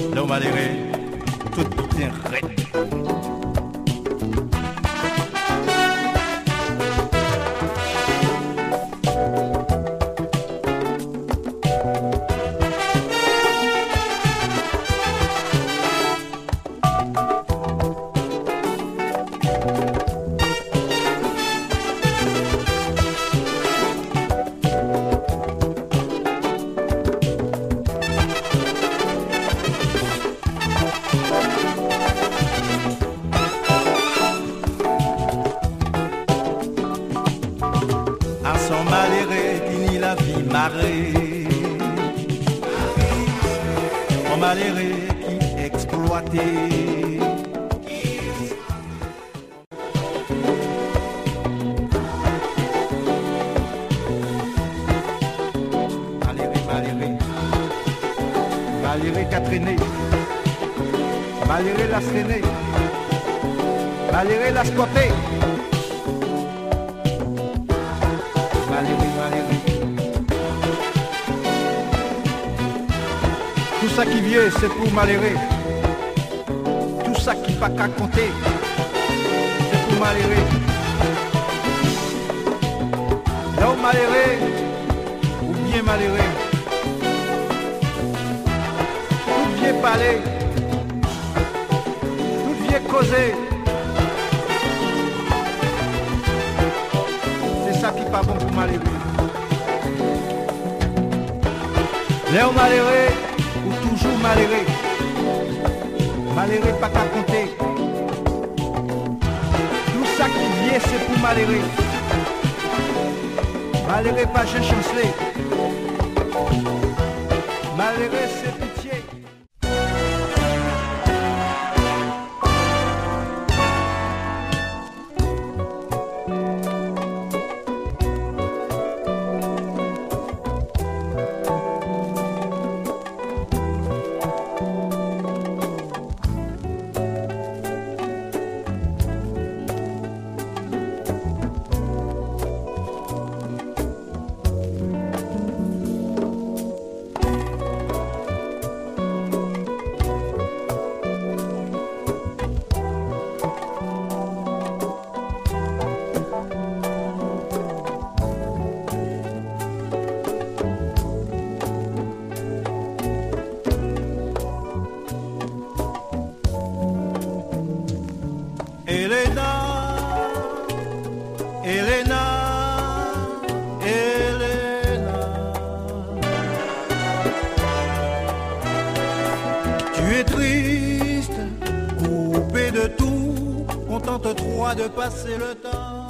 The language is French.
L'homme malheureux, tout est raide. Malheureux qui exploité. Malheureux qu'a traîné, malheureux l'a traîné, malheureux l'a squatté. Malheureux. Tout ça qui vient, c'est pour malheureux. Tout ça qui pas qu'à compter, c'est pour malheureux. L'homme malheureux, ou bien malheureux. Tout vient parler, tout vient causer. C'est ça qui pas bon pour malheureux. L'homme malheureux, ou toujours malheureux. Malheureux pas qu'à compter. Tout ça qui vient c'est pour malheureux. Malheureux pas j'ai chancelé. Malheureux c'est pitié. De passer le temps.